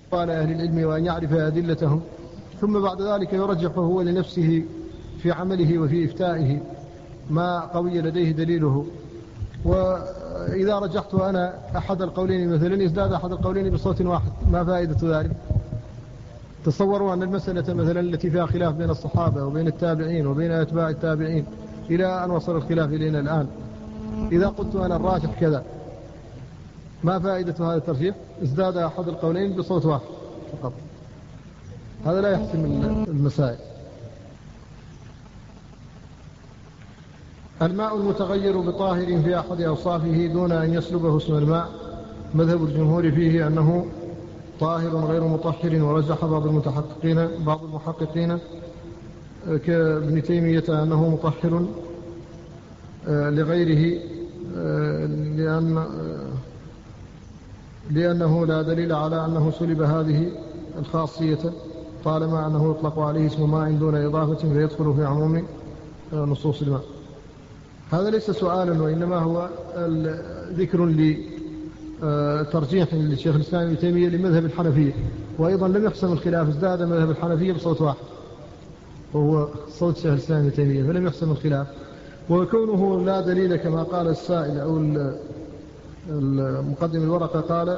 على أهل العلم وأن يعرف أدلتهم، ثم بعد ذلك يرجح هو لنفسه في عمله وفي إفتائه ما قوي لديه دليله. وإذا رجحت أنا أحد القولين مثلا يزداد أحد القولين بصوت واحد، ما فائدة ذلك؟ تصوروا أن المسألة مثلا التي فيها خلاف بين الصحابة وبين التابعين وبين أتباع التابعين إلى أن وصل الخلاف إلينا الآن، إذا قلت أنا الراجح كذا، ما فائدة هذا الترجيح؟ ازداد أحد القولين بصوت واحد فقط، هذا لا يحسم المسائل. الماء المتغير بطاهر في أحد أوصافه دون أن يسلبه اسم الماء، مذهب الجمهور فيه أنه طاهر غير مطهر، ورجح بعض المحققين كابن تيمية أنه مطهر لغيره، لأنه لا دليل على أنه سلب هذه الخاصية، طالما أنه يطلق عليه اسم ماء دون إضافة فيدخل في عموم نصوص الماء. هذا ليس سؤالا، وإنما هو ذكر لترجيح للشيخ الإسلام ابن تيمية لمذهب الحنفية، وأيضا لم يحسم الخلاف، ازداد مذهب الحنفية بصوت واحد وهو صوت الشيخ الإسلام ابن تيمية، فلم يحسم الخلاف. وكونه لا دليل كما قال السائل أو المقدم الورقة قال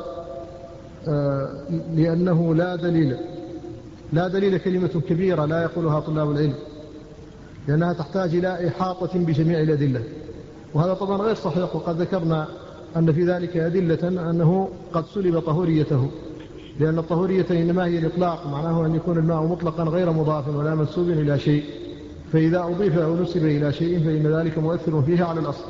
لأنه لا دليل كلمة كبيرة لا يقولها طلاب العلم، لأنها تحتاج إلى إحاطة بجميع الأدلة، وهذا طبعا غير صحيح. وقد ذكرنا أن في ذلك أدلة أنه قد سلب طهوريته، لأن الطهورية إنما هي الإطلاق، معناه أن يكون الماء مطلقا غير مضاف ولا منسوب إلى شيء، فإذا أضيف أو نسب إلى شيء فإن ذلك مؤثر فيه على الأصل.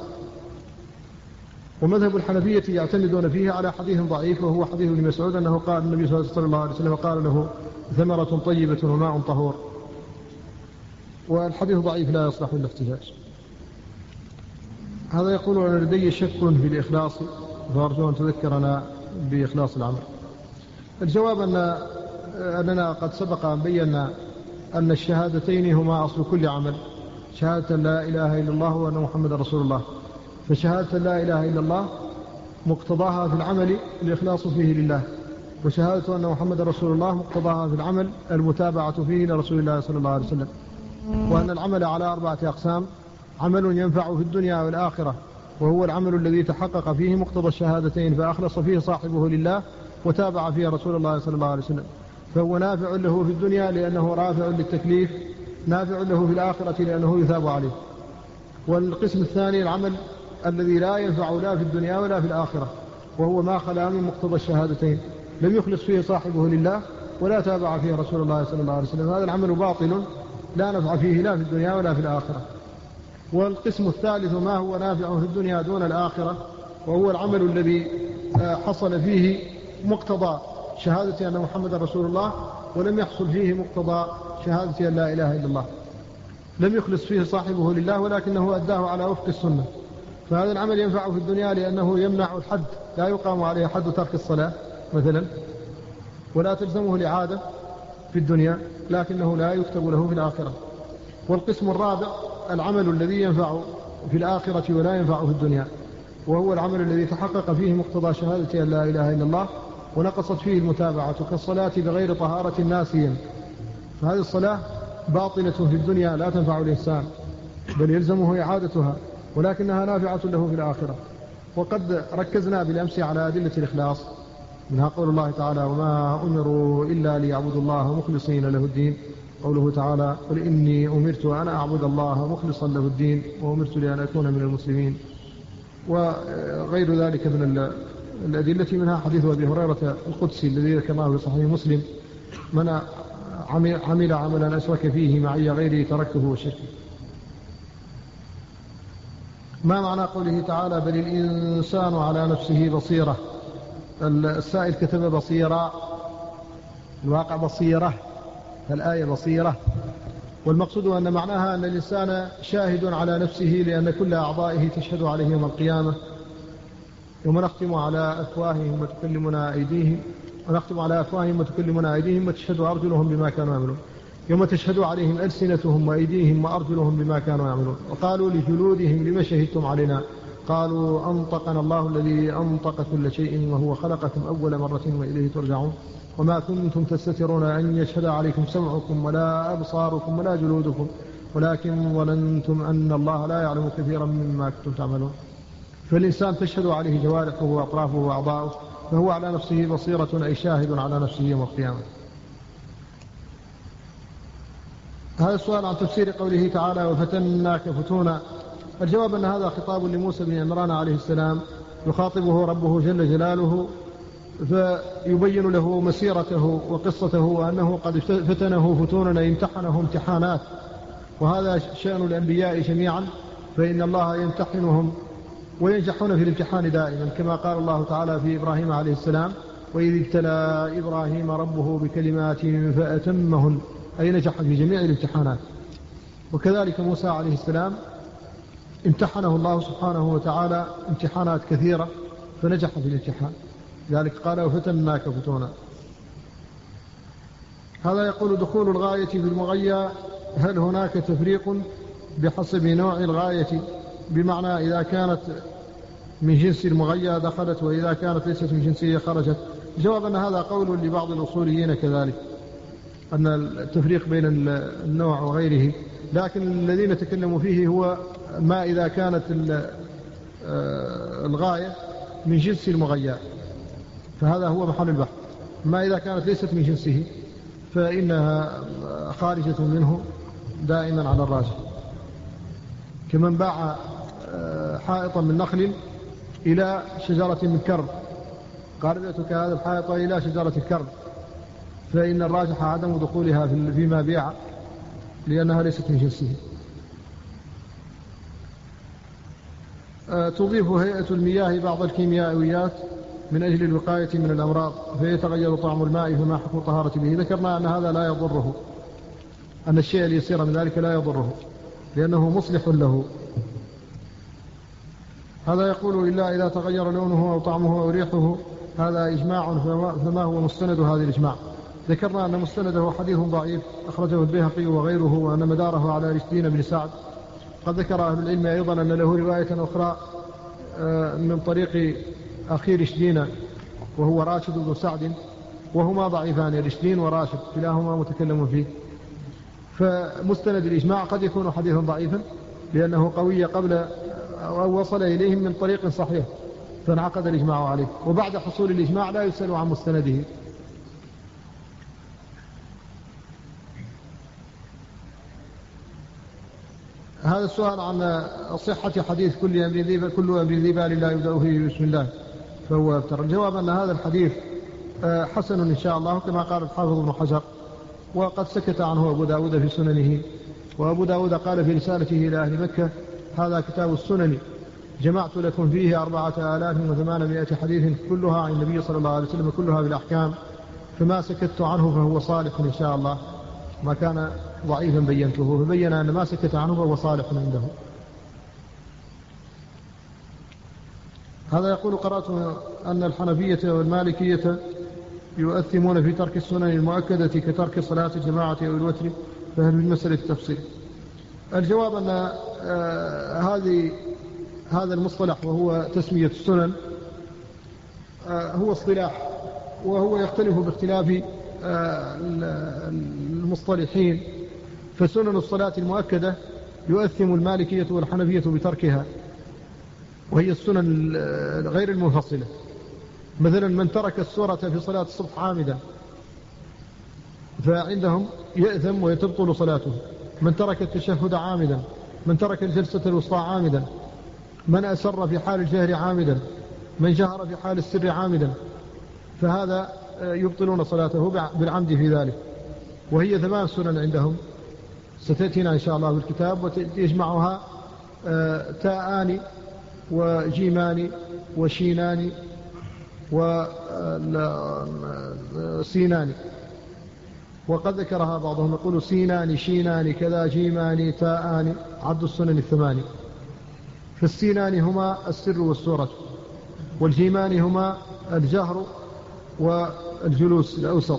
ومذهب الحنفية يعتمدون فيه على حديث ضعيف، وهو حديث ابن مسعود أنه قال النبي صلى الله عليه وسلم قال له ثمرة طيبة وماء طهور، والحديث ضعيف لا يصلح للاحتجاج. هذا يقول أن لدي شك في الإخلاص، فأرجو أن تذكرنا بإخلاص العمل. الجواب أننا قد سبق أن بينا أن الشهادتين هما أصل كل عمل، شهادة لا إله إلا الله وأن محمد رسول الله. فشهادة لا إله إلا الله مقتضاها في العمل الإخلاص فيه لله، وشهادة أن محمد رسول الله مقتضاها في العمل المتابعة فيه لرسول الله صلى الله عليه وسلم. وأن العمل على 4 أقسام: عمل ينفع في الدنيا والآخرة، وهو العمل الذي تحقق فيه مقتضى الشهادتين فأخلص فيه صاحبه لله وتابع فيه رسول الله صلى الله عليه وسلم، فهو نافع له في الدنيا لأنه رافع للتكليف، نافع له في الآخرة لأنه يثاب عليه. والقسم الثاني العمل الذي لا ينفع لا في الدنيا ولا في الآخرة، وهو ما خلا من مقتضى الشهادتين، لم يخلص فيه صاحبه لله ولا تابع فيه رسول الله صلى الله عليه وسلم، هذا العمل باطل لا نفع فيه لا في الدنيا ولا في الآخرة. والقسم الثالث ما هو نافع في الدنيا دون الآخرة، وهو العمل الذي حصل فيه مقتضى شهادة أن محمد رسول الله ولم يحصل فيه مقتضى شهادة أن لا إله إلا الله، لم يخلص فيه صاحبه لله ولكنه أداه على وفق السنة، فهذا العمل ينفع في الدنيا لأنه يمنع الحد، لا يقام عليه حد ترك الصلاة مثلا، ولا تلزمه الإعادة في الدنيا، لكنه لا يكتب له في الآخرة. والقسم الرابع العمل الذي ينفع في الآخرة ولا ينفع في الدنيا، وهو العمل الذي تحقق فيه مقتضى شهادة أن لا إله إلا الله ونقصت فيه المتابعة، كالصلاة بغير طهارة ناسيا، فهذه الصلاة باطلة في الدنيا لا تنفع الإنسان بل يلزمه إعادتها، ولكنها نافعة له في الآخرة. وقد ركزنا بالأمس على أدلة الإخلاص، منها قول الله تعالى: وما أمروا إلا ليعبدوا الله مخلصين له الدين، قوله تعالى: قل إني أمرت أن أعبد الله مخلصا له الدين وأمرت لأن أكون من المسلمين. وغير ذلك من الأدلة، منها حديث أبي هريرة القدسي الذي ذكرناه في صحيح مسلم: من عمل عملا أشرك فيه معي غيري تركته وشركه. ما معنى قوله تعالى: بل الإنسان على نفسه بصيرة؟ السائل كتب بصيرة، الواقع بصيرة، الآية بصيرة، والمقصود أن معناها أن الإنسان شاهد على نفسه، لأن كل أعضائه تشهد عليه يوم القيامة. يوم نختم على أفواههم وتكلمنا أيديهم، وتشهد أرجلهم بما كانوا يعملون. يوم تشهد عليهم ألسنتهم وأيديهم وأرجلهم بما كانوا يعملون. وقالوا لجلودهم: لما شهدتم علينا؟ قالوا أنطقنا الله الذي أنطق كل شيء وهو خلقكم أول مرة وإليه ترجعون وما كنتم تستترون أن يشهد عليكم سمعكم ولا أبصاركم ولا جلودكم ولكن ظننتم أن الله لا يعلم كثيرا مما كنتم تعملون. فالإنسان تشهد عليه جوارحه وأطرافه وأعضاؤه فهو على نفسه بصيرة أي شاهد على نفسه يوم القيامة. هذا السؤال عن تفسير قوله تعالى وفتناك فتونا. الجواب أن هذا خطاب لموسى بن عمران عليه السلام يخاطبه ربه جل جلاله فيبين له مسيرته وقصته وأنه قد فتنه فتونا يمتحنه امتحانات، وهذا شأن الأنبياء جميعا، فإن الله يمتحنهم وينجحون في الامتحان دائما، كما قال الله تعالى في إبراهيم عليه السلام وإذ ابتلى إبراهيم ربه بكلمات فأتمهن، أي نجح في جميع الامتحانات. وكذلك موسى عليه السلام امتحنه الله سبحانه وتعالى امتحانات كثيرة فنجح في الامتحان، ذلك قال وفتناك فتونا. هذا يقول دخول الغاية في المغيى، هل هناك تفريق بحسب نوع الغاية؟ بمعنى إذا كانت من جنس المغيى دخلت وإذا كانت ليست من جنسه خرجت. جواب أن هذا قول لبعض الأصوليين كذلك، أن التفريق بين النوع وغيره، لكن الذين تكلموا فيه هو ما إذا كانت الغاية من جنس المغيى فهذا هو محل البحث. ما إذا كانت ليست من جنسه فإنها خارجة منه دائما على الراجح، كمن باع حائطا من نخل إلى شجرة من كرب، قال بعتك هذا الحائط إلى شجرة الكرب، فإن الراجح عدم دخولها فيما بيع لأنها ليست من جنسه. تضيف هيئة المياه بعض الكيميائيات من أجل الوقاية من الأمراض فيتغير طعم الماء فما حكم الطهارة به؟ ذكرنا أن هذا لا يضره، أن الشيء اليسير من ذلك لا يضره لأنه مصلح له. هذا يقول إلا إذا تغير لونه أو طعمه أو ريحه، هذا إجماع، فما هو مستند هذا الإجماع؟ ذكرنا أن مستنده حديث ضعيف أخرجه البيهقي وغيره، وأن مداره على رشدين بن سعد. قد ذكر أهل العلم أيضا أن له رواية أخرى من طريق أخي رشدين وهو راشد بن سعد، وهما ضعيفان، رشدين وراشد كلاهما متكلم فيه. فمستند الإجماع قد يكون حديثا ضعيفا لأنه قوي قبل أو وصل إليهم من طريق صحيح فانعقد الإجماع عليه، وبعد حصول الإجماع لا يسأل عن مستنده. هذا السؤال عن صحة حديث كل أمر ذي بال لا يبدأ فيه بسم الله فهو أبتر. الجواب أن هذا الحديث حسن إن شاء الله كما قال الحافظ ابن حجر، وقد سكت عنه أبو داود في سننه، وأبو داود قال في رسالته إلى أهل مكة هذا كتاب السنن جمعت لكم فيه 4800 حديث كلها عن النبي صلى الله عليه وسلم كلها بالأحكام، فما سكت عنه فهو صالح إن شاء الله، ما كان ضعيفا بينته، فبين أن ما سكت عنه فهو صالح عنده. هذا يقول قرأت أن الحنفية والمالكية يؤثمون في ترك السنن المؤكدة كترك صلاة الجماعة أو الوتر، فهل من مسألة التفصيل؟ الجواب أن هذا المصطلح وهو تسمية السنن هو اصطلاح، وهو يختلف باختلاف المصطلحين. فسنن الصلاة المؤكدة يؤثم المالكية والحنفية بتركها، وهي السنن غير المنفصلة. مثلا من ترك السورة في صلاة الصبح عامدا فعندهم يأثم ويتبطل صلاته، من ترك التشهد عامدا، من ترك الجلسة الوسطى عامدا، من أسر في حال الجهر عامدا، من جهر في حال السر عامدا، فهذا يبطلون صلاته بالعمد في ذلك. وهي 8 سنن عندهم ستأتينا إن شاء الله بالكتاب، ويجمعها تاءان وجيمان وشينان وسينان، وقد ذكرها بعضهم يقول سينان شينان كذا جيمان تاءان، عد السنن 8. فالسينان هما السر والسورة، والجيمان هما الجهر والجلوس الأوسط،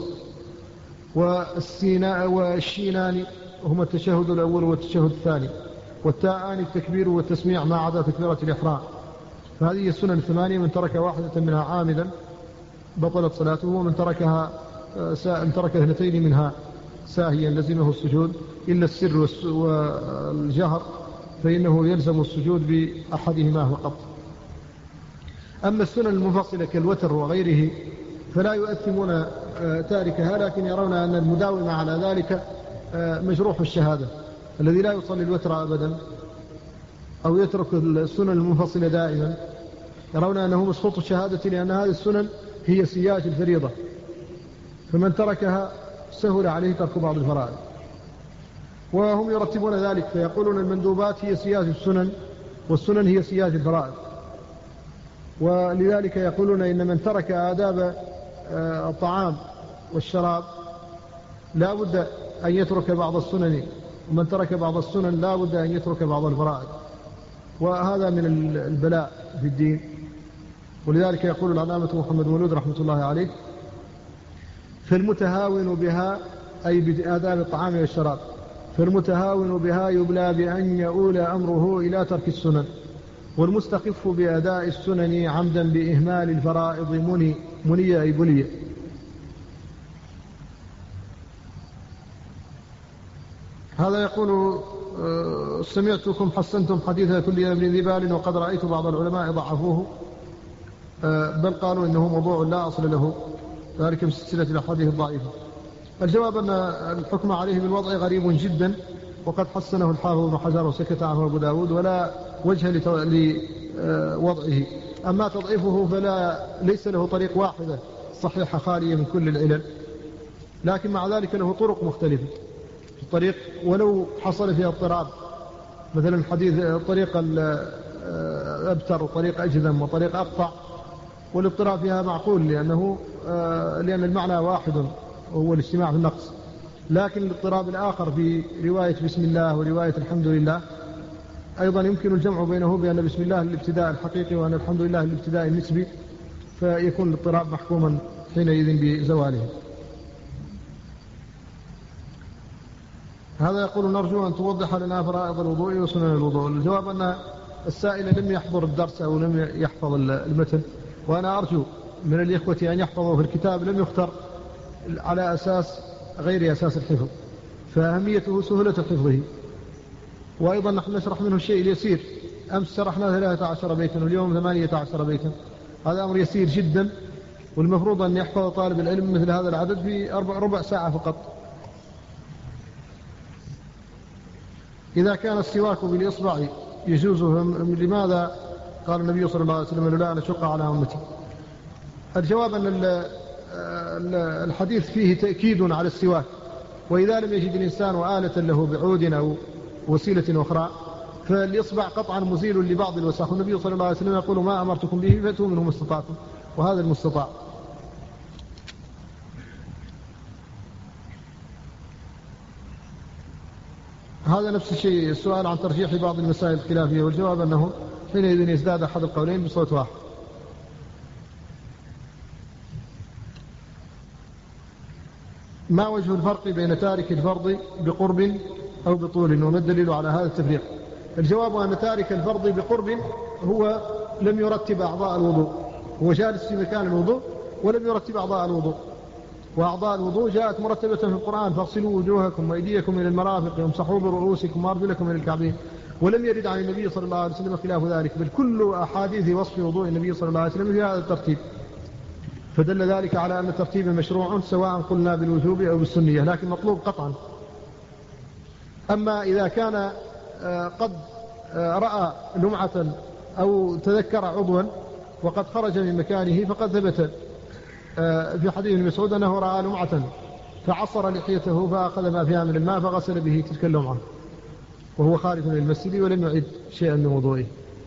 والشينان هما التشهد الأول والتشهد الثاني، والتاءان التكبير والتسميع ما عدا تكبيرة الإحرام، فهذه السنن الثمانية من ترك واحدة منها عامدا بطلت صلاته، ومن تركها إن ترك اثنتين منها ساهيا لزمه السجود، إلا السر والجهر فإنه يلزم السجود بأحدهما فقط. أما السنن المنفصلة كالوتر وغيره فلا يؤثمون تاركها، لكن يرون أن المداوم على ذلك مجروح الشهادة. الذي لا يصلي الوتر أبدا أو يترك السنن المنفصلة دائما يرون أنه مسقوط الشهادة، لأن هذه السنن هي سياج الفريضة، فمن تركها سهل عليه ترك بعض الفرائض. وهم يرتبون ذلك فيقولون المندوبات هي سياج السنن والسنن هي سياج الفرائض، ولذلك يقولون إن من ترك آداب الطعام والشراب لا بد أن يترك بعض السنن، ومن ترك بعض السنن لا بد أن يترك بعض الفرائض، وهذا من البلاء في الدين. ولذلك يقول العلامة محمد مولود رحمة الله عليه: فالمتهاون بها أي بآداب الطعام والشراب، فالمتهاون بها يبلى بأن يؤول أمره إلى ترك السنن، والمستخف بأداء السنن عمدا بإهمال الفرائض مني أي بلي. هذا يقول: سمعتكم حسنتم حديث كل ابن ذي بال، وقد رأيت بعض العلماء ضعفوه، بل قالوا إنه موضوع لا أصل له، ذلك بسلسلة الأحاديث الضعيفة. الجواب أن الحكم عليه بالوضع غريب جدا، وقد حسنه الحافظ ابن حجر وسكت عنه أبو داود، ولا وجه لوضعه. أما تضعيفه ليس له طريق واحدة صحيحة خالية من كل العلل، لكن مع ذلك له طرق مختلفة في الطريق، ولو حصل فيها اضطراب، مثلا حديث طريق الأبتر وطريق أجذم وطريق أقطع، والاضطراب فيها معقول لأن المعنى واحد وهو الاجتماع في النقص. لكن الاضطراب الآخر في رواية بسم الله ورواية الحمد لله أيضا يمكن الجمع بينه بأن بسم الله الابتداء الحقيقي وأن الحمد لله الابتداء النسبي، فيكون الاضطراب محكوما حينئذ بزواله. هذا يقول: نرجو أن توضح لنا فرائض الوضوء وسنن الوضوء. الجواب أن السائل لم يحضر الدرس أو لم يحفظ المتن، وأنا أرجو من الإخوة أن يحفظوا في الكتاب لم يختر على أساس غير أساس الحفظ، فأهميته سهولة حفظه. وأيضا نحن نشرح منه الشيء اليسير، أمس شرحنا 13 بيتا واليوم 18 بيتا، هذا أمر يسير جدا، والمفروض أن يحفظ طالب العلم مثل هذا العدد في ربع ساعة فقط. إذا كان السواك بالإصبع يجوز، لماذا قال النبي صلى الله عليه وسلم: لولا أن أشق على أمتي؟ الجواب أن الحديث فيه تأكيد على السواك، وإذا لم يجد الإنسان آلة له بعود أو وسيلة أخرى فالإصبع قطعا مزيل لبعض الوساخ، والنبي صلى الله عليه وسلم يقول: ما أمرتكم به فأتوا منه ما استطعتم، وهذا المستطاع. هذا نفس الشيء السؤال عن ترجيح بعض المسائل الخلافية، والجواب أنه حينئذ يزداد أحد القولين بصوت واحد. ما وجه الفرق بين تارك الفرض بقرب أو بطول، وما الدليل على هذا التفريق؟ الجواب أن تارك الفرض بقرب هو لم يرتب أعضاء الوضوء، هو جالس في مكان الوضوء ولم يرتب أعضاء الوضوء، وأعضاء الوضوء جاءت مرتبة في القرآن: فاغسلوا وجوهكم وأيديكم إلى المرافق وامسحوا برؤوسكم وأرجلكم إلى الكعبين، ولم يرد عن النبي صلى الله عليه وسلم خلاف ذلك، بل كل أحاديث وصف وضوء النبي صلى الله عليه وسلم في هذا الترتيب، فدل ذلك على أن الترتيب مشروع سواء قلنا بالوجوب أو بالسنية، لكن مطلوب قطعا. أما إذا كان قد رأى لمعة أو تذكر عضوا وقد خرج من مكانه، فقد ثبت في حديث ابن مسعود أنه رأى لمعة فعصر لحيته فأخذ ما فيها من الماء فغسل به تلك اللمعة وهو خارج من المسجد ولم يعد شيئا من وضوئه.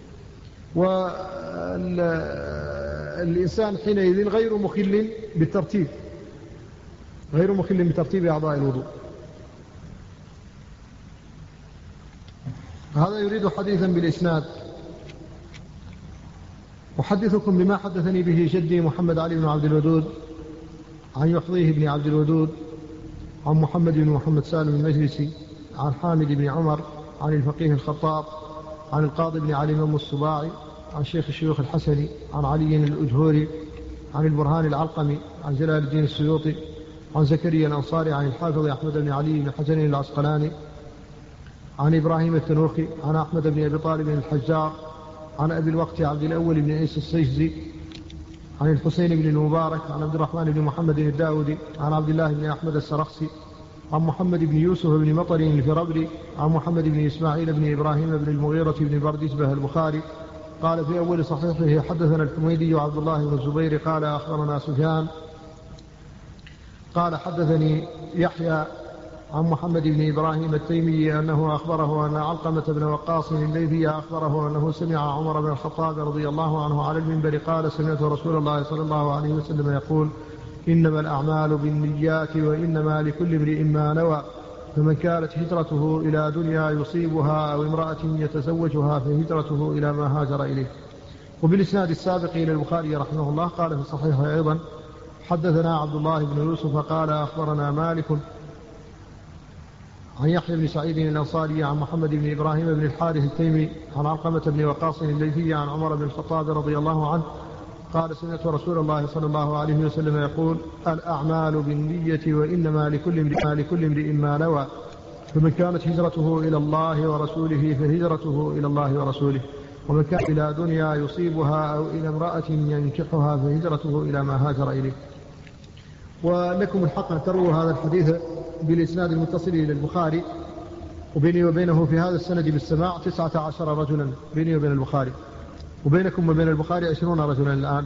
والإنسان حينئذ غير مخل بترتيب أعضاء الوضوء. هذا يريد حديثا بالإسناد: أحدثكم بما حدثني به جدي محمد علي بن عبد الودود عن يحظيه بن عبد الودود عن محمد بن محمد سالم المجلسي عن حامد بن عمر عن الفقيه الخطاب عن القاضي بن علي بن السباعي عن شيخ الشيوخ الحسني عن علي الأجهوري عن البرهان العلقمي عن جلال الدين السيوطي عن زكريا الأنصاري عن الحافظ أحمد بن علي بن حجر العسقلاني عن إبراهيم التنوخي عن أحمد بن أبي طالب الحجار عن أبي الوقت عبد الأول بن عيسى السجزي عن الحسين بن المبارك عن عبد الرحمن بن محمد الداودي عن عبد الله بن أحمد السرخسي عن محمد بن يوسف بن مطر الفربري عن محمد بن إسماعيل بن إبراهيم بن المغيرة بن بردسبة البخاري قال في أول صحيحه حدثنا الحميدي وعبد الله بن الزبير قال أخبرنا سفيان قال حدثني يحيى عن محمد بن إبراهيم التيمي أنه أخبره أن علقمة بن وقاص الليثي أخبره أنه سمع عمر بن الخطاب رضي الله عنه على المنبر قال سمعت رسول الله صلى الله عليه وسلم يقول إنما الأعمال بالنيات وإنما لكل امرئ ما نوى فمن كانت هجرته إلى دنيا يصيبها أو امرأة يتزوجها فهجرته إلى ما هاجر إليه. وبالإسناد السابق إلى البخاري رحمه الله قال في صحيحه أيضا حدثنا عبد الله بن يوسف قال أخبرنا مالك عن يحيى بن سعيد الأنصاري عن محمد بن إبراهيم بن الحارث التيمي عن علقمة بن وقاص الليثي عن عمر بن الخطاب رضي الله عنه قال سمعت رسول الله صلى الله عليه وسلم يقول الأعمال بالنية وإنما لكل امرئ ما نوى فمن كانت هجرته إلى الله ورسوله فهجرته إلى الله ورسوله ومن كان إلى دنيا يصيبها أو إلى امرأة ينكحها فهجرته إلى ما هاجر إليه. ولكم الحق أن تروا هذا الحديث بالإسناد المتصل إلى البخاري وبيني وبينه في هذا السند بالسماع 19 رجلا بيني وبين البخاري وبينكم وبين البخاري 20 رجلا الآن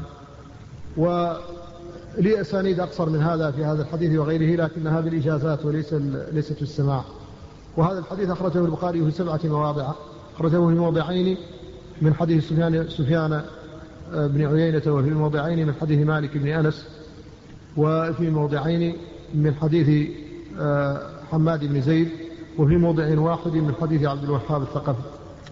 ولي أسانيد أقصر من هذا في هذا الحديث وغيره لكنها بالإجازات وليست في السماع. وهذا الحديث أخرجه البخاري في 7 مواضع أخرجه في موضعين من حديث سفيان بن عيينة وفي موضعين من حديث مالك بن أنس وفي موضعين من حديث حماد بن زيد وفي موضع واحد من حديث عبد الوهاب الثقفي.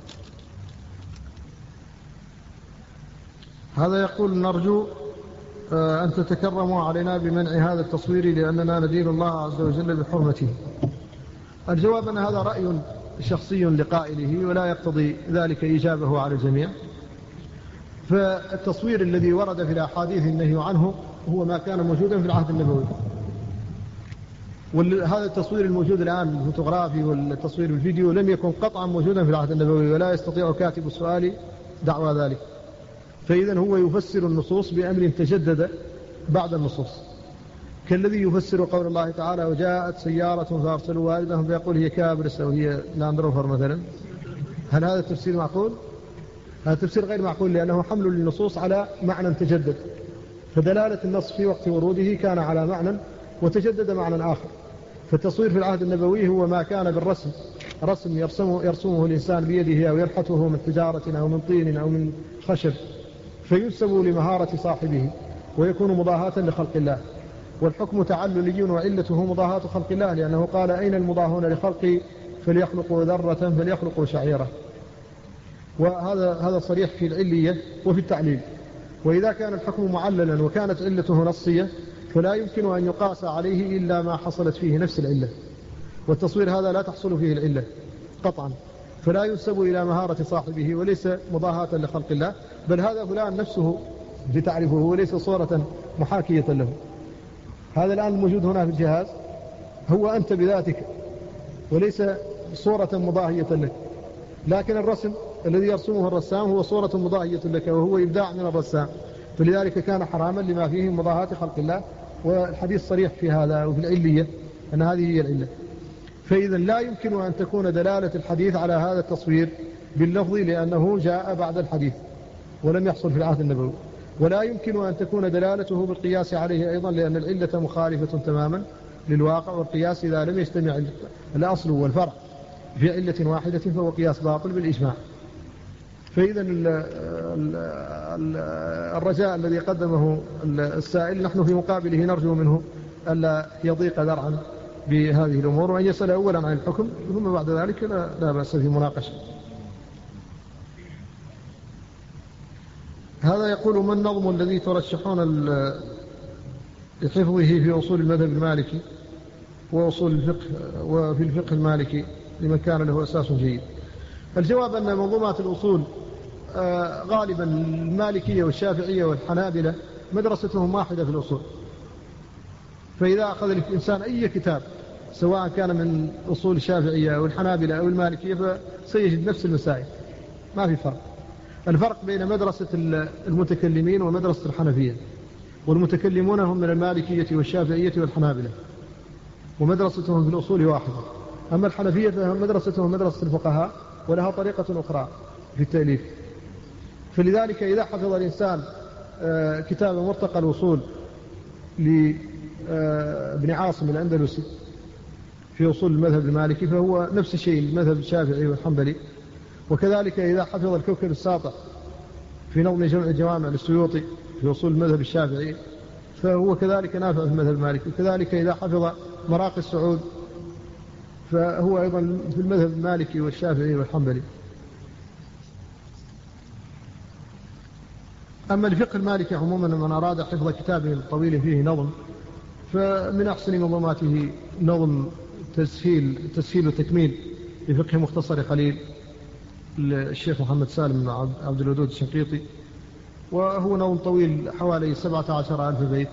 هذا يقول نرجو أن تتكرموا علينا بمنع هذا التصوير لأننا ندين الله عز وجل بحرمته. الجواب أن هذا رأي شخصي لقائله ولا يقتضي ذلك إجابه على الجميع. فالتصوير الذي ورد في الأحاديث النهي عنه هو ما كان موجودا في العهد النبوي. وهذا التصوير الموجود الآن الفوتوغرافي والتصوير بالفيديو لم يكن قطعا موجودا في العهد النبوي ولا يستطيع كاتب السؤال دعوى ذلك. فإذا هو يفسر النصوص بأمر تجدد بعد النصوص كالذي يفسر قول الله تعالى وجاءت سيارة فأرسلوا واردهم فيقول هي كابرس أو هي لاندروفر مثلا. هل هذا التفسير معقول؟ هذا التفسير غير معقول لأنه حمل للنصوص على معنى تجدد. فدلالة النص في وقت وروده كان على معنى وتجدد معنى آخر. فالتصوير في العهد النبوي هو ما كان بالرسم رسم يرسمه الإنسان بيده أو ينحته من حجارة أو من طين أو من خشب فينسب لمهارة صاحبه ويكون مضاهاة لخلق الله. والحكم تعللي وعلته مضاهاة خلق الله لأنه قال أين المضاهون لخلقي فليخلقوا ذرة فليخلقوا شعيرة. وهذا صريح في العلية وفي التعليل. وإذا كان الحكم معللا وكانت علته نصية فلا يمكن أن يقاس عليه إلا ما حصلت فيه نفس العلة. والتصوير هذا لا تحصل فيه العلة قطعا فلا ينسب إلى مهارة صاحبه وليس مضاهاة لخلق الله بل هذا فلان نفسه بتعرفه وليس صورة محاكية له. هذا الآن الموجود هنا في الجهاز هو أنت بذاتك وليس صورة مضاهية لك لكن الرسم الذي يرسمه الرسام هو صورة مضاهية لك وهو إبداع من الرسام. فلذلك كان حراما لما فيه مضاهاة خلق الله. والحديث صريح في هذا وفي العلية أن هذه هي العلة. فإذا لا يمكن أن تكون دلالة الحديث على هذا التصوير باللفظ لأنه جاء بعد الحديث ولم يحصل في العهد النبوي. ولا يمكن أن تكون دلالته بالقياس عليه أيضا لأن العلة مخالفة تماما للواقع. والقياس إذا لم يجتمع الأصل والفرع في علة واحدة فهو قياس باطل بالإجماع. فإذا الرجاء الذي قدمه السائل نحن في مقابله نرجو منه ألا يضيق ذرعا بهذه الأمور وأن يسأل أولا عن الحكم ثم بعد ذلك لا بأس في مناقشة. هذا يقول ما النظم الذي ترشحون لحفظه في أصول المذهب المالكي وأصول الفقه وفي الفقه المالكي لمن كان له أساس جيد؟ الجواب أن منظومات الأصول غالبا المالكية والشافعية والحنابلة مدرستهم واحدة في الأصول، فإذا أخذ الإنسان أي كتاب سواء كان من أصول الشافعية أو الحنابلة أو المالكية فسيجد نفس المسائل، ما في فرق. الفرق بين مدرسة المتكلمين ومدرسة الحنفية، والمتكلمون هم من المالكية والشافعية والحنابلة، ومدرستهم في الأصول واحدة. أما الحنفية فمدرستهم مدرسة الفقهاء ولها طريقة أخرى في التأليف. فلذلك إذا حفظ الإنسان كتاب مرتقى الوصول لابن عاصم الأندلسي في أصول المذهب المالكي فهو نفس الشيء المذهب الشافعي والحنبلي. وكذلك إذا حفظ الكوكب الساطع في نظم جمع الجوامع للسيوطي في أصول المذهب الشافعي فهو كذلك نافع في المذهب المالكي. وكذلك إذا حفظ مراقي السعود فهو أيضا في المذهب المالكي والشافعي والحنبلي. أما الفقه المالكي عموما من أراد حفظ كتاب طويل فيه نظم فمن أحسن منظماته نظم تسهيل وتكميل لفقه مختصر خليل الشيخ محمد سالم بن عبد الودود الشنقيطي، وهو نظم طويل حوالي 17,000 بيت،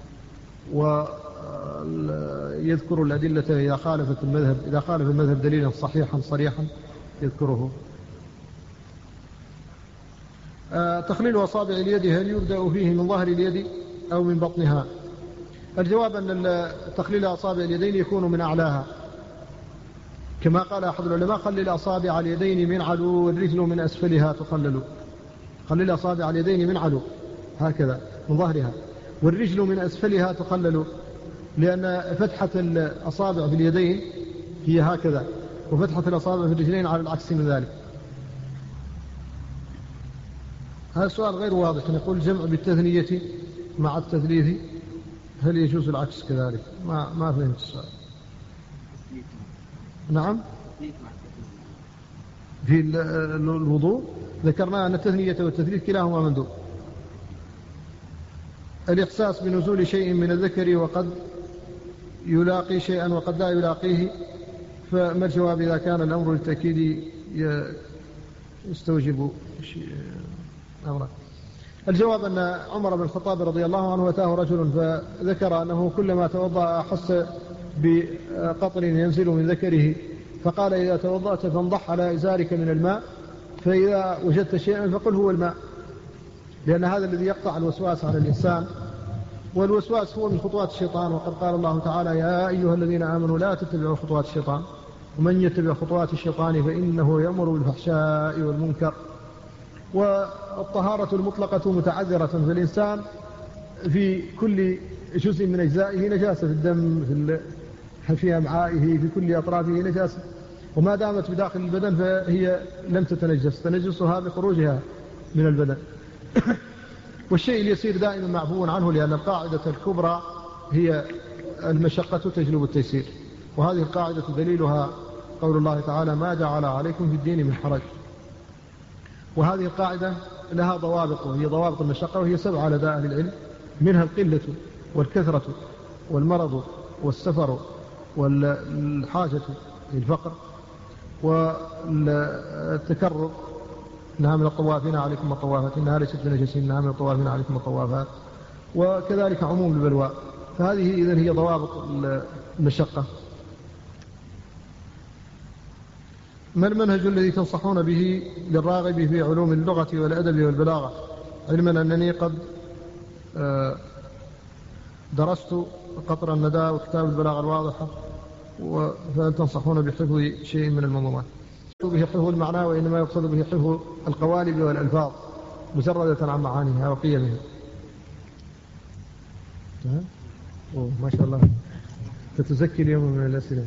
ويذكر الأدلة إذا خالف المذهب دليلا صحيحا صريحا يذكره. تخليل أصابع اليد هل يبدأ فيه من ظهر اليد أو من بطنها؟ الجواب أن تخليل أصابع اليدين يكون من أعلاها، كما قال أحد العلماء: خلل أصابع اليدين من علو والرجل من أسفلها تخلل. خلل أصابع اليدين من علو هكذا من ظهرها، والرجل من أسفلها تخلل، لأن فتحة الأصابع في اليدين هي هكذا، وفتحة الأصابع في الرجلين على العكس من ذلك. هذا السؤال غير واضح، نقول جمع بالتثنية مع التثليث، هل يجوز العكس كذلك؟ ما فهمت السؤال. نعم، في الوضوء ذكرنا أن التثنية والتثليث كلاهما مندوب. الإحساس بنزول شيء من الذكر وقد يلاقي شيئا وقد لا يلاقيه، فما الجواب إذا كان الأمر للتأكيد يستوجب أمره؟ الجواب أن عمر بن الخطاب رضي الله عنه أتاه رجل فذكر أنه كلما توضأ أحس بقطر ينزل من ذكره، فقال: إذا توضأت فانضح على إزارك من الماء، فإذا وجدت شيئا فقل هو الماء، لأن هذا الذي يقطع الوسواس على الإنسان، والوسواس هو من خطوات الشيطان. وقد قال الله تعالى: يا أيها الذين آمنوا لا تتبعوا خطوات الشيطان ومن يتبع خطوات الشيطان فإنه يأمر بالفحشاء والمنكر. والطهارة المطلقة متعذرة، فالإنسان في كل جزء من أجزائه نجاسة، في الدم، في أمعائه، في كل أطرافه نجاسة، وما دامت بداخل البدن فهي لم تتنجس، تنجسها بخروجها من البدن. والشيء اليسير دائما معفو عنه، لأن القاعدة الكبرى هي المشقة تجلب التيسير، وهذه القاعدة دليلها قول الله تعالى: ما جعل عليكم في الدين من حرج. وهذه القاعدة لها ضوابط، وهي ضوابط المشقة، وهي 7 لدى أهل العلم، منها القلة والكثرة والمرض والسفر والحاجة الفقر والتكرر، إنها من الطوافين عليكم الطوافات، إنها ليست بنجسين، إنها من الطوافين عليكم الطوافات، وكذلك عموم البلوى. فهذه إذن هي ضوابط المشقة. ما المنهج الذي تنصحون به للراغب في علوم اللغة والأدب والبلاغة، علما أنني قد درست قطر الندى وكتاب البلاغة الواضحة، فهل تنصحون بحفظ شيء من المنظومات؟ به حفظ المعنى، وإنما يقصد به حفظ القوالب والألفاظ مجردة عن معانيها وقيمها. ما شاء الله تتزكي اليوم من الأسئلة.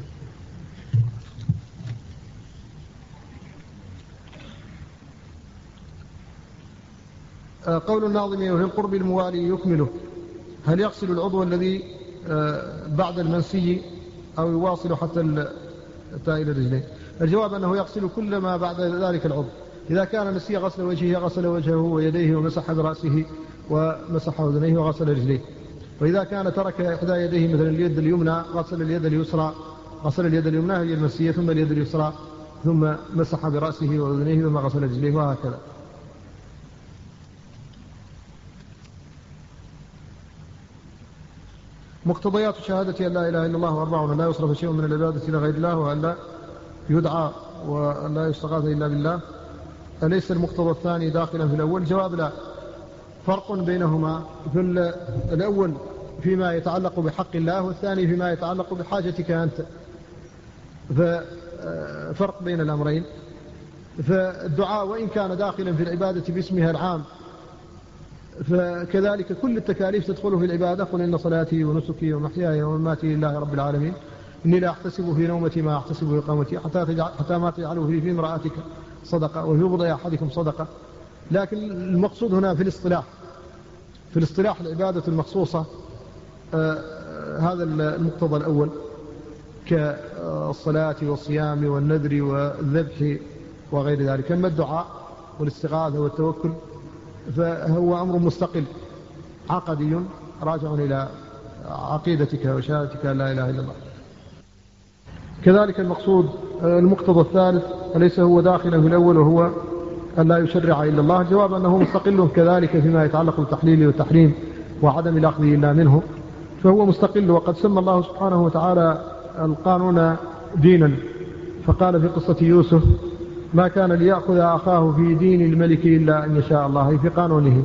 قول الناظم: وفي القرب الموالي يكمله، هل يغسل العضو الذي بعد المنسي أو يواصل حتى إلى الرجلين؟ الجواب أنه يغسل كل ما بعد ذلك العضو. إذا كان نسي غسل وجهه غسل وجهه ويديه ومسح برأسه ومسح أذنيه وغسل رجليه. وإذا كان ترك إحدى يديه مثل اليد اليمنى غسل اليد اليسرى، غسل اليد اليمنى هي المنسية، ثم اليد اليسرى، ثم مسح برأسه وأذنيه ثم غسل رجليه، وهكذا. مقتضيات شهادة أن لا إله إلا الله وأربع وأن لا يصرف شيء من العبادة إلى غير الله وأن لا يدعى وأن لا يستغاث إلا بالله. أليس المقتضى الثاني داخلا في الأول؟ جواب لا. فرق بينهما، في الأول فيما يتعلق بحق الله، والثاني فيما يتعلق بحاجتك أنت، ففرق بين الأمرين. فالدعاء وإن كان داخلا في العبادة باسمها العام، فكذلك كل التكاليف تدخل في العبادة. قل إن صلاتي ونسكي ومحياي ومماتي لله رب العالمين، إني لا أحتسب في نومتي ما أحتسب في إقامتي، حتى ما تجعله في امرأتك صدقة وفي بضع أحدكم صدقة. لكن المقصود هنا في الاصطلاح العبادة المخصوصة هذا المقتضى الأول كالصلاة والصيام والنذر والذبح وغير ذلك. أما الدعاء والاستغاثة والتوكل فهو أمر مستقل عقدي راجع إلى عقيدتك وشهادتك لا إله إلا الله. كذلك المقصود المقتضى الثالث أليس هو داخلا في الأول وهو أن لا يشرع إلا الله؟ جواب أنه مستقل كذلك فيما يتعلق بالتحليل والتحريم وعدم الأخذ إلا منه، فهو مستقل. وقد سمى الله سبحانه وتعالى القانون دينا، فقال في قصة يوسف: ما كان ليأخذ أخاه في دين الملك إلا أن يشاء الله، في قانونه.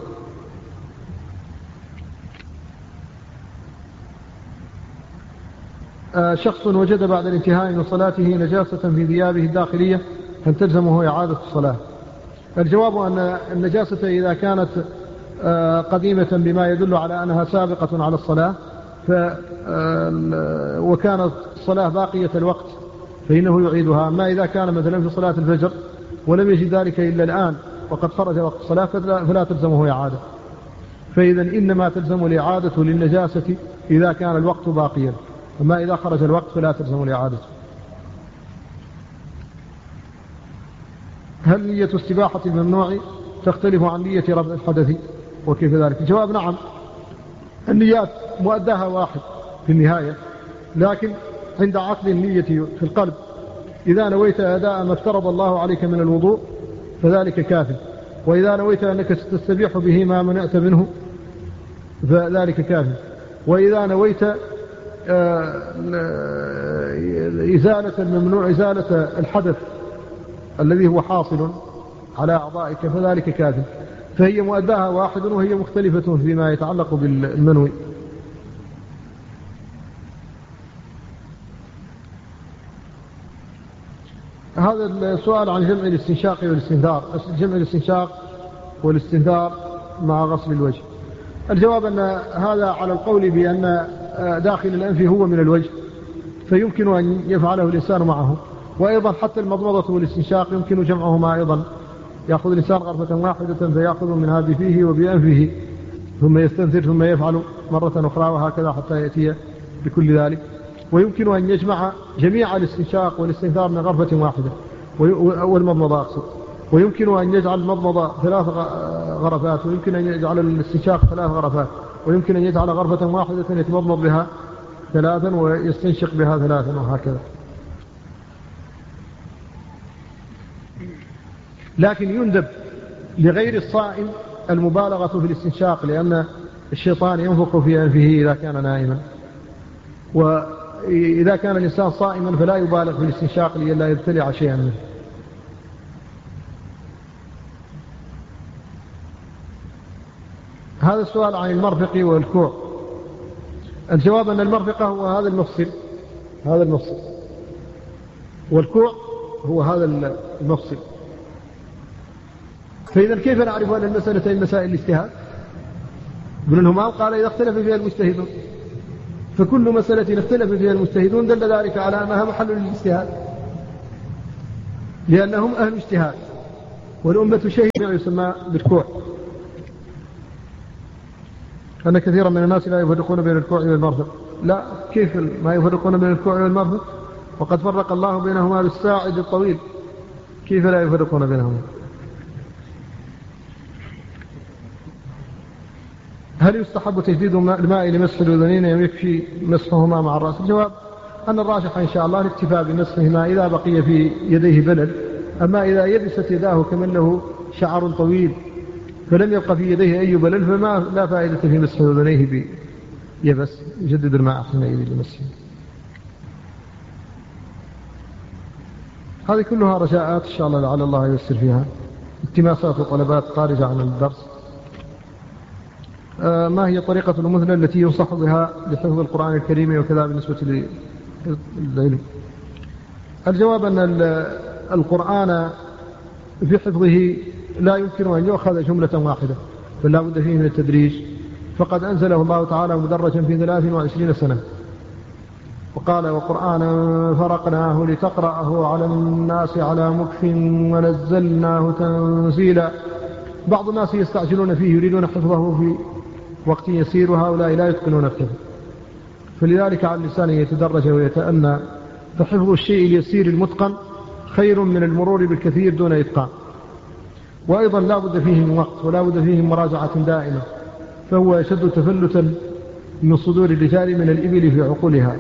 شخص وجد بعد الانتهاء من صلاته نجاسة في ثيابه الداخلية، هل تلزمه إعادة الصلاة؟ الجواب أن النجاسة إذا كانت قديمة بما يدل على أنها سابقة على الصلاة وكانت الصلاة باقية الوقت فإنه يعيدها. أما إذا كان مثلا في صلاة الفجر ولم يجد ذلك إلا الآن وقد خرج وقت الصلاة فلا تلزمه إعادة. فإذا إنما تلزم الإعادة للنجاسة إذا كان الوقت باقيا، أما إذا خرج الوقت فلا تلزم الإعادة. هل نية استباحة الممنوع تختلف عن نية رفع الحدث وكيف ذلك؟ الجواب نعم، النيات مؤداها واحد في النهاية، لكن عند عقد النية في القلب إذا نويت أداء ما افترض الله عليك من الوضوء فذلك كافٍ، وإذا نويت أنك تستبيح به ما منعت منه فذلك كافٍ، وإذا نويت إزالة الممنوع إزالة الحدث الذي هو حاصل على أعضائك فذلك كافٍ. فهي مؤداها واحد وهي مختلفة فيما يتعلق بالمنوي. هذا السؤال عن جمع الاستنشاق والاستنثار، جمع الاستنشاق والاستنثار مع غسل الوجه. الجواب أن هذا على القول بأن داخل الأنف هو من الوجه فيمكن أن يفعله الإنسان معه، وأيضا حتى المضمضة والاستنشاق يمكن جمعهما أيضا. يأخذ الإنسان غرفة واحدة فيأخذ منها بفيه وبأنفه ثم يستنثر ثم يفعل مرة أخرى وهكذا حتى يأتي بكل ذلك. ويمكن أن يجمع جميع الاستنشاق والاستنثار من غرفة واحدة والمضمضة أقصد، ويمكن أن يجعل المضمضة 3 غرفات، ويمكن أن يجعل الاستنشاق 3 غرفات، ويمكن أن يجعل غرفة واحدة يتمضمض بها 3 ويستنشق بها 3 وهكذا. لكن يندب لغير الصائم المبالغة في الاستنشاق، لأن الشيطان ينفخ في أنفه إذا كان نائما، وإذا كان الإنسان صائما فلا يبالغ في الاستنشاق لئلا يبتلع شيئا منه. هذا السؤال عن المرفق والكوع. الجواب أن المرفق هو هذا المفصل، والكوع هو هذا المفصل. فإذا كيف نعرف أن المسألتين مسائل الاجتهاد؟ ابن الهمام قال إذا اختلف فيها المجتهدون، فكل مسألة اختلف فيها المجتهدون دل ذلك على أنها محل للاجتهاد، لأنهم أهل اجتهاد، والأمة شهيد يسمى بالكوع. أن كثيرا من الناس لا يفرقون بين الكوع والمرفق. لا، كيف ما يفرقون بين الكوع والمرفق وقد فرق الله بينهما بالساعد الطويل، كيف لا يفرقون بينهما؟ هل يستحب تجديد الماء لمسح الأذنين أم يكفي مسحهما مع الرأس؟ الجواب أن الراجح إن شاء الله الاكتفاء بمسحهما إذا بقي في يديه بلل. أما إذا يبست يداه كمن له شعر طويل فلم يبقى في يديه أي بلل فما لا فائدة في مسح أذنيه يبس يجدد الماء حينئذ لمسه. هذه كلها رجاءات إن شاء الله لعل الله ييسر فيها، التماسات وطلبات خارجة عن الدرس. ما هي طريقة المثلى التي ينصح بها لحفظ القرآن الكريم وكذا بالنسبة للعلم؟ الجواب أن القرآن في حفظه لا يمكن أن يؤخذ جملة واحدة، بل لا بد فيه من التدريج، فقد أنزله الله تعالى مدرجا في 23 سنة، وقال وقرآنا فرقناه لتقرأه على الناس على مكف ونزلناه تنزيلا. بعض الناس يستعجلون فيه يريدون حفظه في وقت يسير، وهؤلاء لا يتقنون الحفظ، فلذلك على اللسان يتدرج ويتأنى، فحفظ الشيء اليسير المتقن خير من المرور بالكثير دون إتقان. وأيضا لا بد فيه من وقت ولا بد فيه من مراجعة دائمة، فهو يشد تفلتا من صدور الرجال من الإبل في عقولها.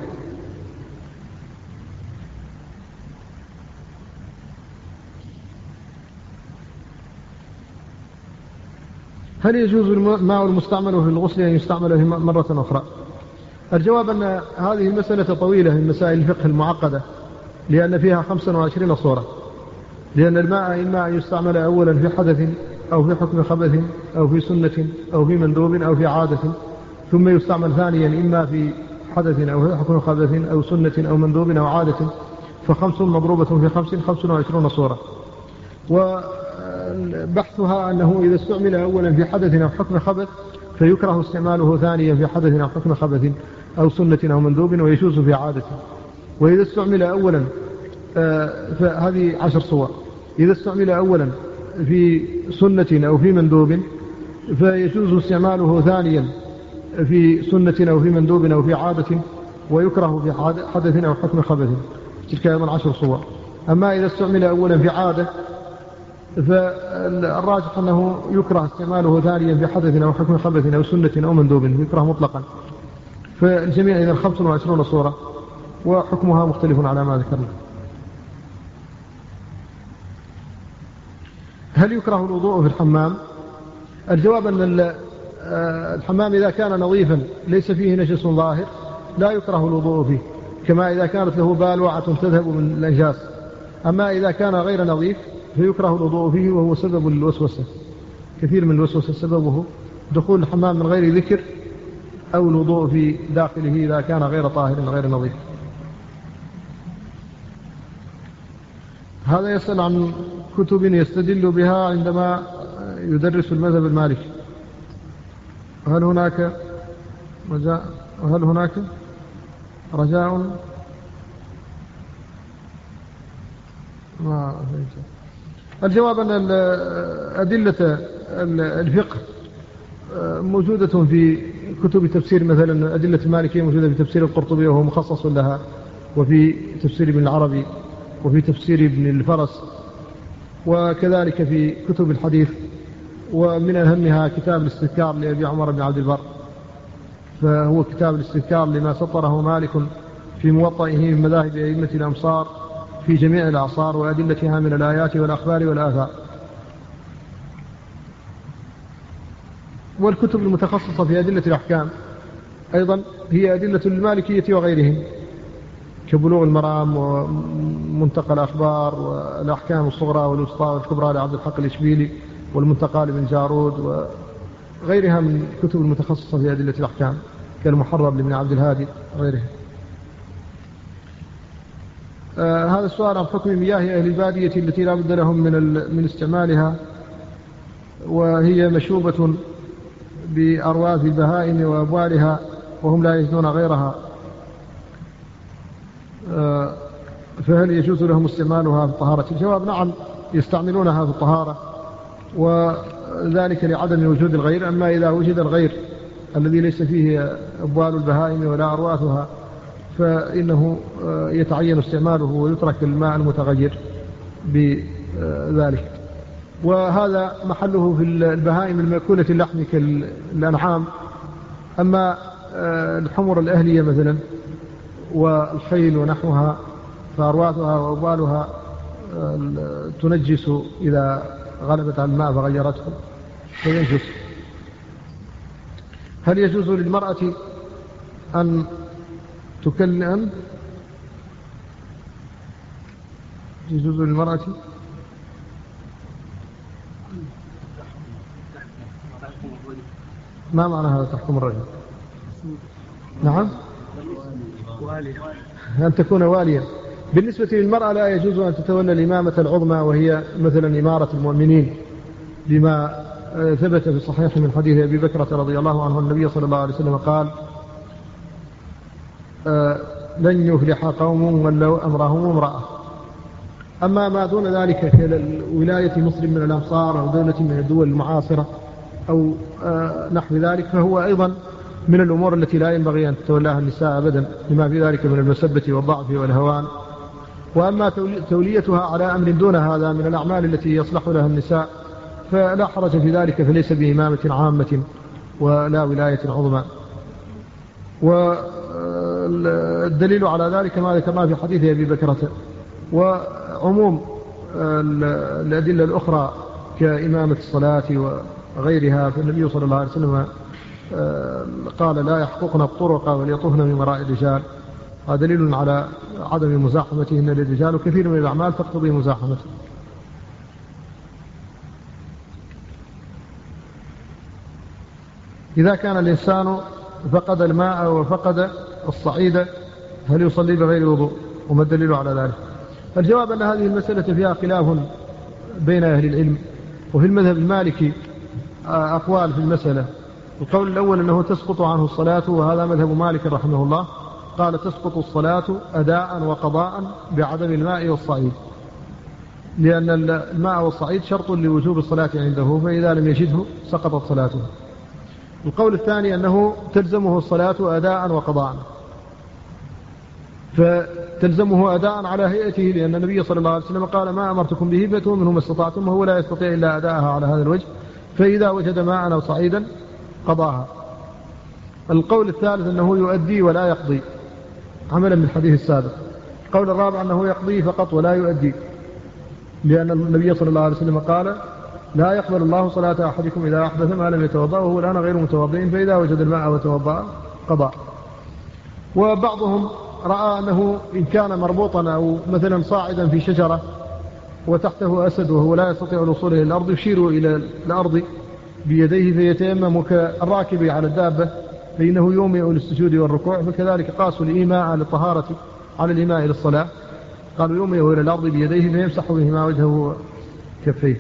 هل يجوز الماء المستعمل في الغسل أن يستعمل مرة أخرى؟ الجواب أن هذه المسألة طويلة من مسائل الفقه المعقدة، لأن فيها 25 صورة، لأن الماء إما أن يستعمل أولا في حدث أو في حكم خبث أو في سنة أو في مندوب أو في عادة، ثم يستعمل ثانيا إما في حدث أو في حكم خبث أو سنة أو مندوب أو عادة، ف5 مضروبة في 25 صورة. وبحثها أنه إذا استعمل أولا في حدث أو حكم خبث فيكره استعماله ثانيا في حدث أو حكم خبث أو سنة أو مندوب، ويجوز في عادة. وإذا استعمل أولا فهذه 10 صور. إذا استعمل أولا في سنة أو في مندوب فيجوز استعماله ثانيا في سنة أو في مندوب أو في عادة، ويكره في حدث أو حكم خبث، تلك أيضا 10 صور. أما إذا استعمل أولا في عادة فالراجح أنه يكره استعماله ثانيا في حدث أو حكم خبث أو سنة أو مندوب، يكره مطلقا. فالجميع إذا 25 صورة، وحكمها مختلف على ما ذكرنا. هل يكره الوضوء في الحمام؟ الجواب أن الحمام إذا كان نظيفا ليس فيه نجس ظاهر لا يكره الوضوء فيه، كما إذا كانت له بالوعة تذهب من الأنجاس. أما إذا كان غير نظيف فيكره الوضوء فيه، وهو سبب الوسوسة. كثير من الوسوسة سببه دخول الحمام من غير ذكر، أو الوضوء في داخله إذا كان غير طاهر غير نظيف. هذا يسأل عن كتب يستدل بها عندما يدرس المذهب المالكي. هل هناك رجاء ما فهمت. الجواب أن أدلة الفقه موجودة في كتب تفسير، مثلا أدلة المالكية موجودة في تفسير القرطبي وهو مخصص لها، وفي تفسير ابن العربي، وفي تفسير ابن الفرس، وكذلك في كتب الحديث. ومن أهمها كتاب الاستذكار لأبي عمر بن عبد البر، فهو كتاب الاستذكار لما سطره مالك في موطئه من مذاهب أئمة الأمصار في جميع الأعصار وأدلتها من الآيات والأخبار والآثار. والكتب المتخصصة في أدلة الأحكام أيضا هي أدلة المالكية وغيرهم، كبلوغ المرام ومنتقى الأخبار والأحكام الصغرى والوسطى والكبرى لعبد الحق الإشبيلي والمنتقى لابن جارود وغيرها من الكتب المتخصصة في أدلة الأحكام كالمحرر لابن عبد الهادي وغيرها. هذا السؤال عن حكم مياه أهل البادية التي لا بد لهم من استعمالها، وهي مشوبة بأرواث البهائم وأبوالها وهم لا يجدون غيرها، فهل يجوز لهم استعمالها في الطهارة؟ الجواب نعم، يستعملونها في الطهارة، وذلك لعدم وجود الغير. أما إذا وجد الغير الذي ليس فيه أبوال البهائم ولا أرواثها فإنه يتعين استعماله ويترك الماء المتغير بذلك. وهذا محله في البهائم المأكولة اللحم كالأنعام. أما الحمر الأهلية مثلا والخيل ونحوها فأرواثها وأبوالها تنجس إذا غلبت على الماء فغيرته فينجس. هل يجوز للمرأة أن تكلم يجوز للمرأة ما معنى هذا تحكم الرجل؟ نعم أن تكون واليا. بالنسبة للمرأة لا يجوز أن تتولى الإمامة العظمى وهي مثلا إمارة المؤمنين، لما ثبت في الصحيح من حديث أبي بكرة رضي الله عنه النبي صلى الله عليه وسلم قال لن يفلح قوم ولوا أمرهم امرأة. أما ما دون ذلك كولاية مسلم من الأمصار أو دولة من الدول المعاصرة أو نحو ذلك، فهو أيضا من الأمور التي لا ينبغي أن تتولاها النساء أبدا، لما في ذلك من المسبة والضعف والهوان. وأما توليتها على أمر دون هذا من الأعمال التي يصلح لها النساء فلا حرج في ذلك، فليس بإمامة عامة ولا ولاية عظمى. والدليل على ذلك ما ذكرناه في حديث أبي بكرة، وعموم الأدلة الأخرى كإمامة الصلاة وغيرها. فالنبي صلى الله عليه وسلم قال لا يحققن الطرق وليطفن من وراء الرجال، هذا دليل على عدم مزاحمتهن للرجال، وكثير من الأعمال تقتضي مزاحمته. إذا كان الإنسان فقد الماء وفقد الصعيد هل يصلي بغير وضوء؟ وما الدليل على ذلك؟ الجواب أن هذه المسألة فيها خلاف بين أهل العلم، وفي المذهب المالكي أقوال في المسألة. القول الأول أنه تسقط عنه الصلاة، وهذا مذهب مالك رحمه الله، قال تسقط الصلاة أداء وقضاء بعدم الماء والصعيد، لأن الماء والصعيد شرط لوجوب الصلاة عنده، فإذا لم يجده سقطت صلاته. القول الثاني أنه تلزمه الصلاة أداء وقضاء، فتلزمه أداء على هيئته، لأن النبي صلى الله عليه وسلم قال ما أمرتكم به فأتوا منه ما استطعتم، وهو لا يستطيع إلا أداءها على هذا الوجه، فإذا وجد ماء أو صعيدا قضاها. القول الثالث أنه يؤدي ولا يقضي عملا بالحديث السابق. القول الرابع أنه يقضي فقط ولا يؤدي، لأن النبي صلى الله عليه وسلم قال لا يقبل الله صلاة أحدكم إذا أحدث ما لم يتوضأ وهو الآن غير متوضئ، فإذا وجد الماء وتوضأ قضى. وبعضهم رأى أنه إن كان مربوطا أو مثلا صاعدا في شجرة وتحته أسد وهو لا يستطيع الوصول إلى الأرض يشير إلى الأرض بيديه فيتيمم كالراكب على الدابة، فإنه يومئ للسجود والركوع، فكذلك قاسوا الإيماء للطهارة على الإيماء للصلاة، قالوا يومئ إلى الأرض بيديه فيمسح بهما وجهه وكفيه.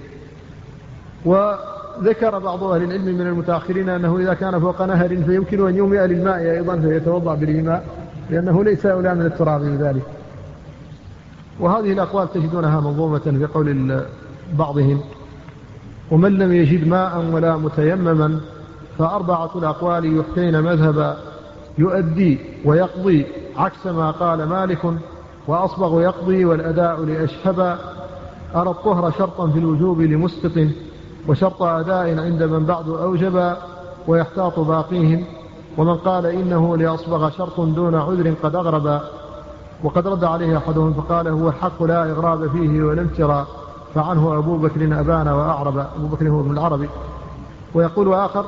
وذكر بعض أهل العلم من المتأخرين أنه إذا كان فوق نهر فيمكن أن يومئ للماء أيضا فيتوضأ بالإيماء، لأنه ليس أولى من التراب بذلك. وهذه الأقوال تجدونها منظومة في قول بعضهم ومن لم يجد ماء ولا متيمما فأربعة الأقوال يحكين مذهبا يؤدي ويقضي عكس ما قال مالك، وأصبغ يقضي والأداء لأشهبا. أرى الطهر شرطا في الوجوب لمسقط وشرط أداء عند من بعد أوجبا، ويحتاط باقيهم. ومن قال إنه لأصبغ شرط دون عذر قد أغربا، وقد رد عليه أحدهم فقال هو الحق لا إغراب فيه ولم ترى، فعنه أبو بكر أبان وأعرب. أبو بكر هو ابن العربي. ويقول آخر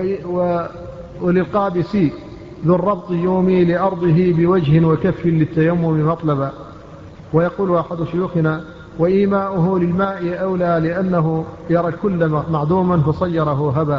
وللقابسي ذو الربط يومي لأرضه بوجه وكف للتيمم مطلبا. ويقول أحد شيوخنا وإيماؤه للماء أولى لأنه يرى الكل معدوما فصيره هبا.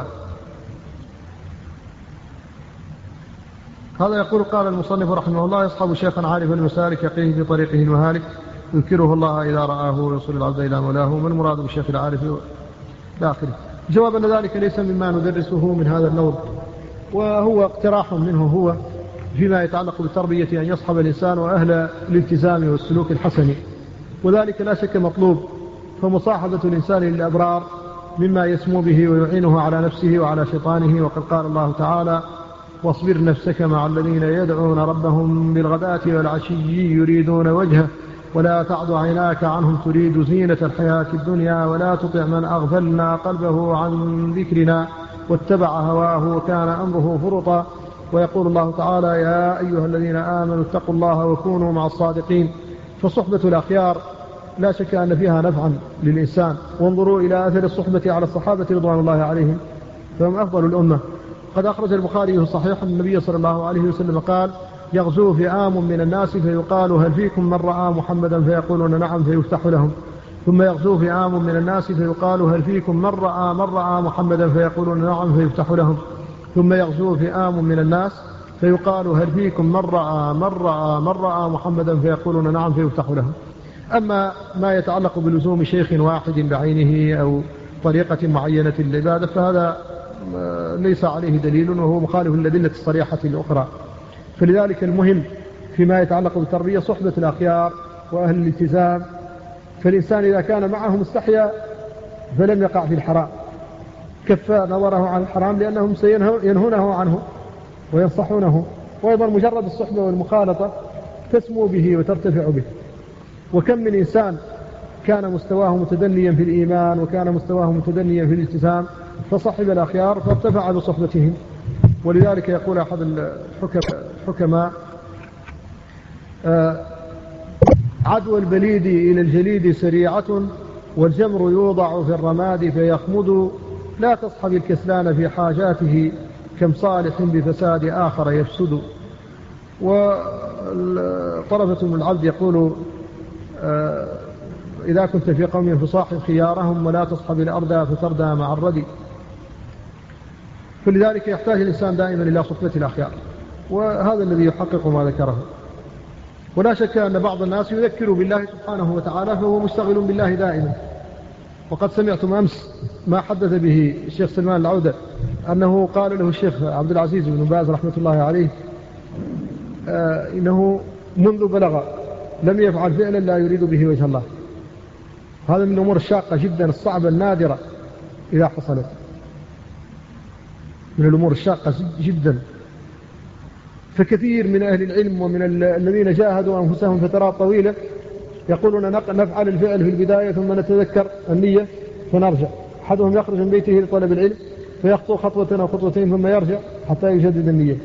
هذا يقول قال المصنف رحمه الله يصحب شيخا عارفا المسالك يقيه في طريقه المهالك يذكره الله إذا رآه ويوصل العبد إلى مولاه. من المراد بالشيخ العارف الآخر؟ جواب أن ذلك ليس مما ندرسه من هذا النوع، وهو اقتراح منه هو فيما يتعلق بالتربية أن يصحب الإنسان أهل الالتزام والسلوك الحسن، وذلك لا شك مطلوب. فمصاحبة الإنسان للأبرار مما يسمو به ويعينه على نفسه وعلى شيطانه. وقد قال الله تعالى واصبر نفسك مع الذين يدعون ربهم بالغداة والعشي يريدون وجهه ولا تعد عيناك عنهم تريد زينة الحياة الدنيا ولا تطع من أغفلنا قلبه عن ذكرنا واتبع هواه وكان أمره فرطا. ويقول الله تعالى يا أيها الذين آمنوا اتقوا الله وكونوا مع الصادقين. فصحبة الأخيار لا شك أن فيها نفعا للإنسان. وانظروا إلى أثر الصحبة على الصحابة رضوان الله عليهم، فهم أفضل الأمة. وقد أخرج البخاري في صحيح النبي صلى الله عليه وسلم قال: يغزو فئام من الناس فيقال: هل فيكم من رأى محمدا؟ فيقولون: نعم، فيفتح لهم. ثم يغزو فئام من الناس فيقال: هل فيكم من رأى محمدا؟ فيقولون: نعم، فيفتح لهم. ثم يغزو فئام من الناس فيقال: هل فيكم من رأى محمدا؟ فيقولون: نعم، فيفتح لهم. أما ما يتعلق بلزوم شيخ واحد بعينه أو طريقة معينة للعبادة فهذا ليس عليه دليل، وهو مخالف للأدلة الصريحة الأخرى. فلذلك المهم فيما يتعلق بالتربية صحبة الأخيار وأهل الالتزام. فالإنسان إذا كان معهم استحيا فلم يقع في الحرام، كف نظره عن الحرام، لأنهم سينهونه عنه وينصحونه. وأيضا مجرد الصحبة والمخالطة تسمو به وترتفع به. وكم من إنسان كان مستواه متدنيا في الإيمان وكان مستواه متدنيا في الالتزام فصحب الأخيار فارتفع بصحبتهم. ولذلك يقول أحد الحكماء: عدوى البليد إلى الجليد سريعة، والجمر يوضع في الرماد فيخمد. لا تصحب الكسلان في حاجاته، كم صالح بفساد آخر يفسد. وطرفة من العبد يقول: إذا كنت في قوم فصاحب خيارهم، ولا تصحب الأردى فتردى مع الردي. فلذلك يحتاج الإنسان دائما إلى صحبة الأخيار، وهذا الذي يحقق ما ذكره. ولا شك أن بعض الناس يذكر بالله سبحانه وتعالى فهو مشتغل بالله دائما. وقد سمعتم أمس ما حدث به الشيخ سلمان العودة، أنه قال له الشيخ عبد العزيز بن باز رحمة الله عليه إنه منذ بلغ لم يفعل فعلا لا يريد به وجه الله. هذا من الأمور الشاقة جدا الصعبة النادرة إذا حصلت، من الأمور الشاقة جدا. فكثير من أهل العلم ومن الذين جاهدوا أنفسهم فترات طويلة يقولون: نفعل الفعل في البداية ثم نتذكر النية فنرجع. أحدهم يخرج من بيته لطلب العلم فيخطو خطوة أو خطوتين ثم يرجع حتى يجدد النية.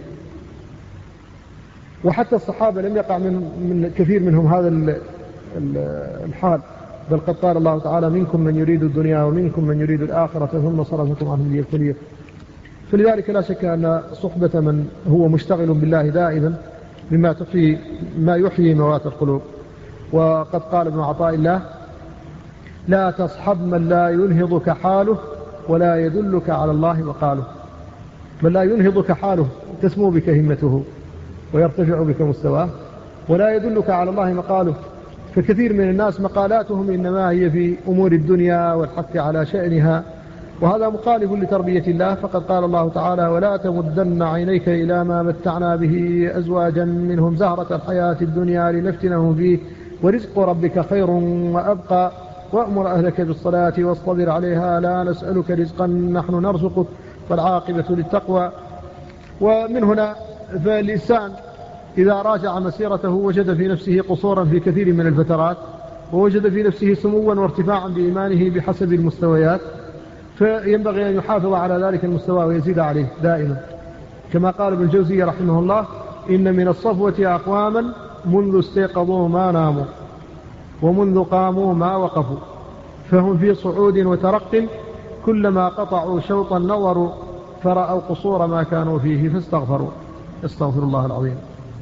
وحتى الصحابة لم يقع من كثير منهم هذا الحال، بل قد قال الله تعالى: منكم من يريد الدنيا ومنكم من يريد الآخرة ثم صرفكم عنهم ليبتليكم. فلذلك لا شك أن صحبة من هو مشتغل بالله دائما ما يحيي موات القلوب. وقد قال ابن عطاء الله: لا تصحب من لا ينهضك حاله ولا يدلك على الله مقاله. من لا ينهضك حاله تسمو بك همته ويرتفع بك مستواه، ولا يدلك على الله مقاله. فكثير من الناس مقالاتهم إنما هي في أمور الدنيا والحث على شأنها، وهذا مخالف لتربية الله. فقد قال الله تعالى: ولا تمدن عينيك إلى ما متعنا به أزواجا منهم زهرة الحياة الدنيا لنفتنهم فيه ورزق ربك خير وأبقى وأمر أهلك بالصلاة واصطبر عليها لا نسألك رزقا نحن نرزقك والعاقبة للتقوى. ومن هنا فالإنسان إذا راجع مسيرته وجد في نفسه قصورا في كثير من الفترات، ووجد في نفسه سموا وارتفاعا بإيمانه بحسب المستويات، فينبغي أن يحافظ على ذلك المستوى ويزيد عليه دائما. كما قال ابن الجوزي رحمه الله: إن من الصفوة أقواما منذ استيقظوا ما ناموا ومنذ قاموا ما وقفوا، فهم في صعود وترق، كلما قطعوا شوطا نظروا فرأوا قصور ما كانوا فيه فاستغفروا. استغفر الله العظيم.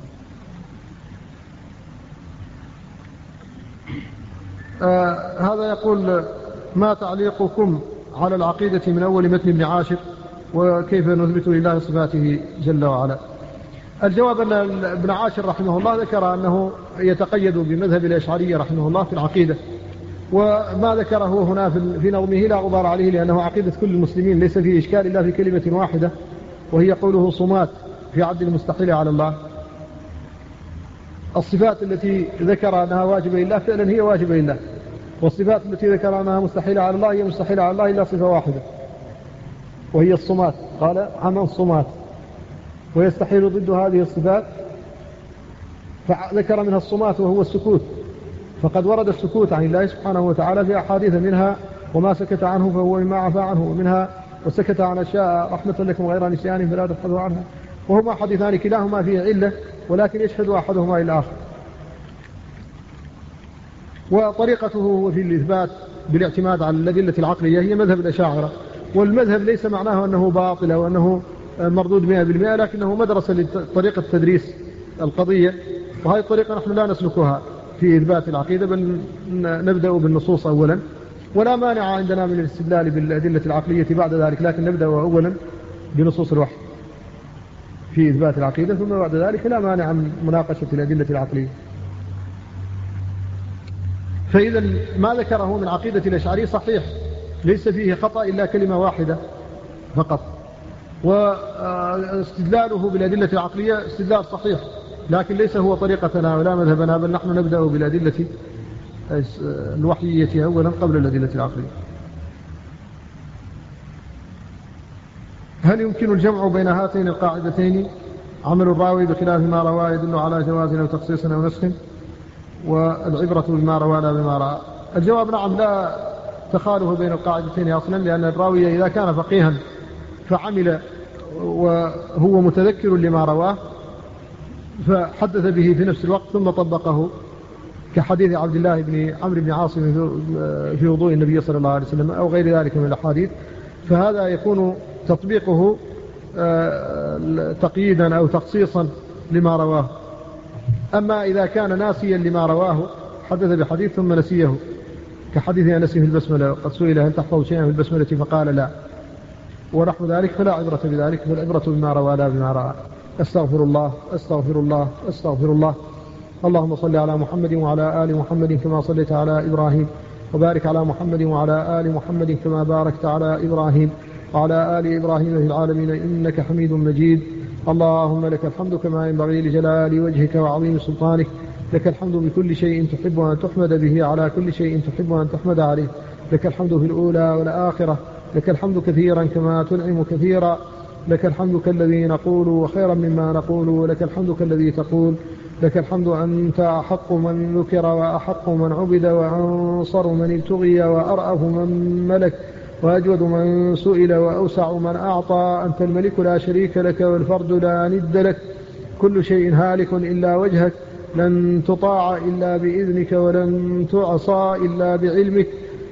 هذا يقول: ما تعليقكم على العقيدة من أول متن ابن عاشر، وكيف نثبت لله صفاته جل وعلا؟ الجواب أن ابن عاشر رحمه الله ذكر أنه يتقيد بمذهب الأشعرية رحمه الله في العقيدة، وما ذكره هنا في نظمه لا غبار عليه، لأنه عقيدة كل المسلمين، ليس فيه إشكال إلا في كلمة واحدة، وهي قوله صمات في عد المستحيل على الله. الصفات التي ذكر أنها واجبة لله فعلا هي واجبة لله، والصفات التي ذكر أنها مستحيلة على الله هي مستحيلة على الله إلا صفة واحدة وهي الصمات. قال: عمن الصمات، ويستحيل ضد هذه الصفات، فذكر منها الصمات وهو السكوت. فقد ورد السكوت عن الله سبحانه وتعالى في أحاديث، منها وما سكت عنه فهو مما عفى عنه، ومنها وسكت عن أشياء رحمة لكم غير نسيان فلا تبحثوا عنها. وهما حديثان كلاهما فيه علة، ولكن يشهد أحدهما إلى الآخر. وطريقته في الإثبات بالاعتماد على الأدلة العقلية هي مذهب الأشاعرة. والمذهب ليس معناه أنه باطل أو أنه مردود 100%، لكنه مدرسة لطريقة تدريس القضية، وهذه الطريقة نحن لا نسلكها في إثبات العقيدة، بل نبدأ بالنصوص أولا، ولا مانع عندنا من الاستدلال بالأدلة العقلية بعد ذلك، لكن نبدأ أولا بنصوص الوحي في إثبات العقيدة، ثم بعد ذلك لا مانع من مناقشة الأدلة العقلية. فإذا ما ذكره من عقيدة الأشعري صحيح، ليس فيه خطأ إلا كلمة واحدة فقط، واستدلاله بالأدلة العقلية استدلال صحيح، لكن ليس هو طريقتنا ولا مذهبنا، بل نحن نبدأ بالأدلة الوحيية أولا قبل الأدلة العقلية. هل يمكن الجمع بين هاتين القاعدتين، عمل الراوي بخلاف ما رواه يدل على جواز أو تخصيص أو نسخ، والعبرة بما روى لا بما رأى؟ الجواب نعم، لا تخالف بين القاعدتين أصلا، لأن الراوي إذا كان فقيها فعمل وهو متذكر لما رواه فحدث به في نفس الوقت ثم طبقه، كحديث عبد الله بن عمرو بن عاصم في وضوء النبي صلى الله عليه وسلم أو غير ذلك من الأحاديث، فهذا يكون تطبيقه تقييدا أو تخصيصا لما رواه. أما إذا كان ناسيا لما رواه حدث بحديث ثم نسيه، كحديث أنس في البسملة، قد سئل هل تحفظ شيئا في البسملة فقال لا، ونحو ذلك، فلا عبرة بذلك، فالعبرة بما روى لا بما رأى. أستغفر الله أستغفر الله أستغفر الله. اللهم صل على محمد وعلى آل محمد كما صليت على إبراهيم، وبارك على محمد وعلى آل محمد كما باركت على إبراهيم وعلى آل إبراهيم في العالمين إنك حميد مجيد. اللهم لك الحمد كما ينبغي لجلال وجهك وعظيم سلطانك، لك الحمد بكل شيء تحب أن تحمد به، على كل شيء تحب أن تحمد عليه، لك الحمد في الأولى والآخرة، لك الحمد كثيرا كما تنعم كثيرا، لك الحمد كالذي نقول وخيرا مما نقول، لك الحمد كالذي تقول، لك الحمد أنت أحق من ذكر وأحق من عبد وأنصر من ابتغي وأرأف من ملك وأجود من سئل وأوسع من أعطى، أنت الملك لا شريك لك والفرد لا ند لك، كل شيء هالك إلا وجهك، لن تطاع إلا بإذنك ولن تعصى إلا بعلمك،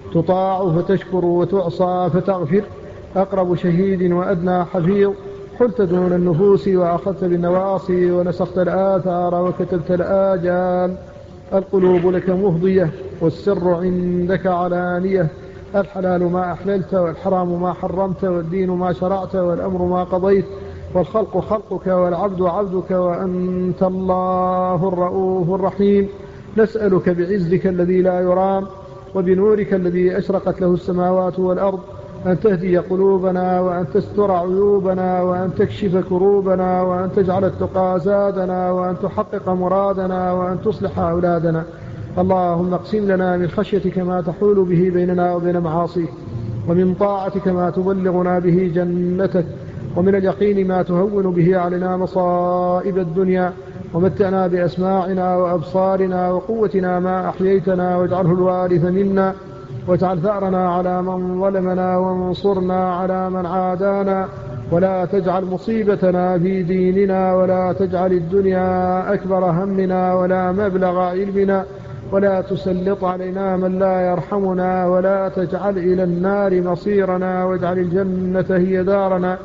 تطاع فتشكر وتعصى فتغفر، أقرب شهيد وأدنى حفيظ، حلت دون النفوس وأخذت بالنواصي ونسخت الآثار وكتبت الآجال، القلوب لك مفضية والسر عندك علانية، الحلال ما أحللت والحرام ما حرمت والدين ما شرعت والأمر ما قضيت والخلق خلقك والعبد عبدك وأنت الله الرؤوف الرحيم. نسألك بعزك الذي لا يرام وبنورك الذي أشرقت له السماوات والأرض أن تهدي قلوبنا وأن تستر عيوبنا وأن تكشف كروبنا وأن تجعل التقى زادنا وأن تحقق مرادنا وأن تصلح أولادنا. اللهم اقسم لنا من خشيتك ما تحول به بيننا وبين معاصيك، ومن طاعتك ما تبلغنا به جنتك، ومن اليقين ما تهون به علينا مصائب الدنيا، ومتعنا بأسماعنا وأبصارنا وقوتنا ما أحييتنا، واجعله الوارث منا، واجعل ثأرنا على من ظلمنا، وانصرنا على من عادانا، ولا تجعل مصيبتنا في ديننا، ولا تجعل الدنيا أكبر همنا ولا مبلغ علمنا، ولا تسلط علينا من لا يرحمنا، ولا تجعل إلى النار مصيرنا، واجعل الجنة هي دارنا.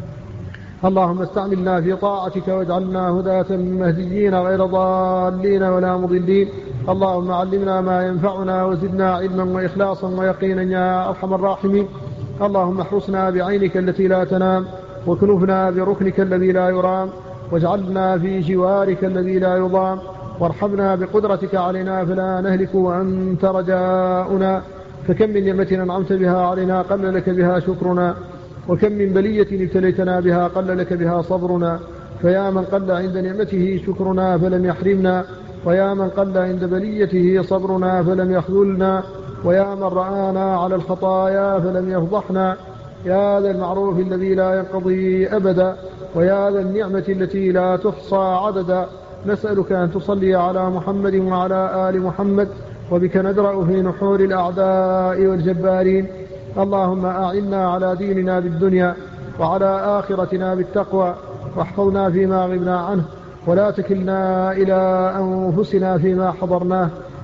اللهم استعملنا في طاعتك واجعلنا هداة مهديين غير ضالين ولا مضلين. اللهم علمنا ما ينفعنا وزدنا علما وإخلاصا ويقينا يا أرحم الراحمين. اللهم احرسنا بعينك التي لا تنام، وكنفنا بركنك الذي لا يرام، واجعلنا في جوارك الذي لا يضام، وارحمنا بقدرتك علينا فلا نهلك وأنت رجاؤنا. فكم من نعمة أنعمت بها علينا قل لك بها شكرنا، وكم من بلية ابتليتنا بها قل لك بها صبرنا. فيا من قل عند نعمته شكرنا فلم يحرمنا، ويا من قل عند بليته صبرنا فلم يخذلنا، ويا من رآنا على الخطايا فلم يفضحنا. يا ذا المعروف الذي لا ينقضي أبدا، ويا ذا النعمة التي لا تحصى عددا، نسألك أن تصلي على محمد وعلى آل محمد، وبك ندرأ في نحور الأعداء والجبارين. اللهم أعنا على ديننا بالدنيا، وعلى آخرتنا بالتقوى، واحفظنا فيما غبنا عنه، ولا تكلنا إلى أنفسنا فيما حضرناه،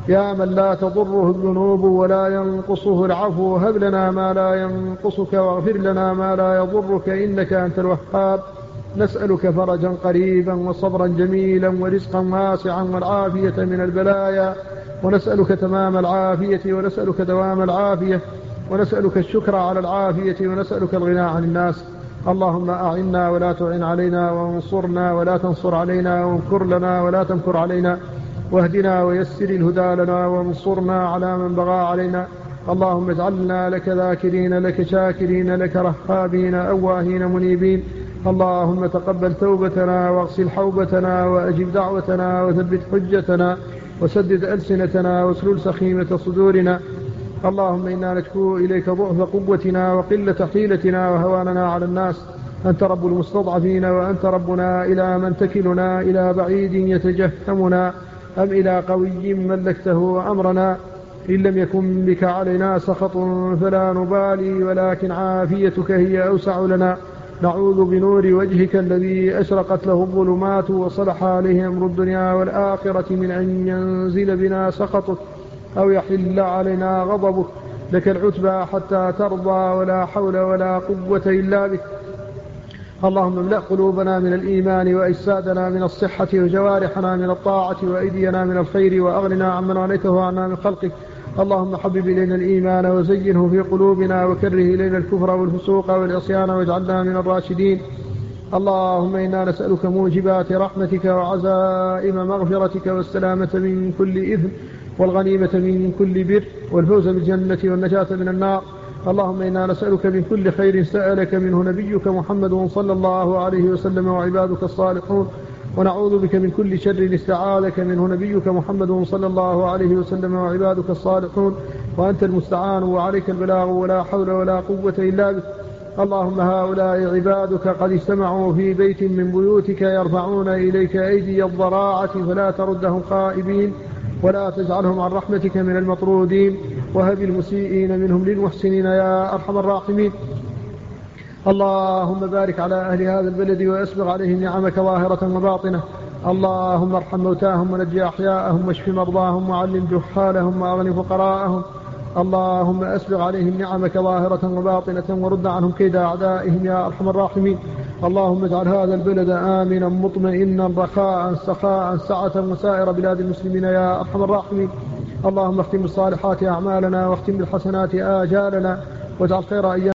يا من لا تضره الذنوب ولا ينقصه العفو، هب لنا ما لا ينقصك واغفر لنا ما لا يضرك إنك أنت الوهاب. نسألك فرجا قريبا وصبرا جميلا ورزقا واسعا والعافية من البلايا، ونسألك تمام العافية ونسألك دوام العافية، ونسألك الشكر على العافية، ونسألك الغنى عن الناس. اللهم أعنا ولا تعن علينا، وانصرنا ولا تنصر علينا، وانكر لنا ولا تنكر علينا، واهدنا ويسر الهدى لنا، وانصرنا على من بغى علينا. اللهم اجعلنا لك ذاكرين لك شاكرين لك رهابين أواهين منيبين. اللهم تقبل توبتنا واغسل حوبتنا وأجب دعوتنا وثبت حجتنا وسدد ألسنتنا واسلل سخيمة صدورنا. اللهم إنا نشكو إليك ضعف قوتنا وقلة حيلتنا وهواننا على الناس. أنت رب المستضعفين، وأنت ربنا. إلى من تكلنا؟ إلى بعيد يتجهمنا أم إلى قوي ملكته أمرنا؟ إن لم يكن بك علينا سخط فلا نبالي، ولكن عافيتك هي أوسع لنا. نعوذ بنور وجهك الذي أشرقت له الظلمات وصلح عليه أمر الدنيا والآخرة من أن ينزل بنا سخطك أو يحل علينا غضبك. لك العتبى حتى ترضى، ولا حول ولا قوة إلا بك. اللهم املأ قلوبنا من الإيمان، وأجسادنا من الصحة، وجوارحنا من الطاعة، وأيدينا من الخير، وأغننا عمن غنيته عنا من خلقك. اللهم حبب إلينا الإيمان وزينه في قلوبنا، وكره إلينا الكفر والفسوق والعصيان، واجعلنا من الراشدين. اللهم إنا نسألك موجبات رحمتك وعزائم مغفرتك والسلامة من كل إثم والغنيمة من كل بر والفوز بالجنة والنجاة من النار. اللهم إنا نسألك من كل خير سألك منه نبيك محمد صلى الله عليه وسلم وعبادك الصالحون، ونعوذ بك من كل شر استعاذك منه نبيك محمد صلى الله عليه وسلم وعبادك الصالحون، وأنت المستعان وعليك البلاغ، ولا حول ولا قوة إلا بك. اللهم هؤلاء عبادك قد اجتمعوا في بيت من بيوتك يرفعون إليك أيدي الضراعة، فلا تردهم خائبين، ولا تجعلهم عن رحمتك من المطرودين، وهب المسيئين منهم للمحسنين يا أرحم الراحمين. اللهم بارك على أهل هذا البلد وأسبغ عليهم نعمك ظاهرة وباطنة. اللهم ارحم موتاهم ونجي أحياءهم، واشف مرضاهم، وعلم جحالهم، وأغن فقراءهم. اللهم أسبغ عليهم نعمك ظاهرة وباطنة، ورد عنهم كيد أعدائهم يا أرحم الراحمين. اللهم اجعل هذا البلد آمنا مطمئنا رخاء سخاء سعة، وسائر بلاد المسلمين يا أرحم الراحمين. اللهم اختم بالصالحات أعمالنا، واختم بالحسنات آجالنا، واجعل خير أيام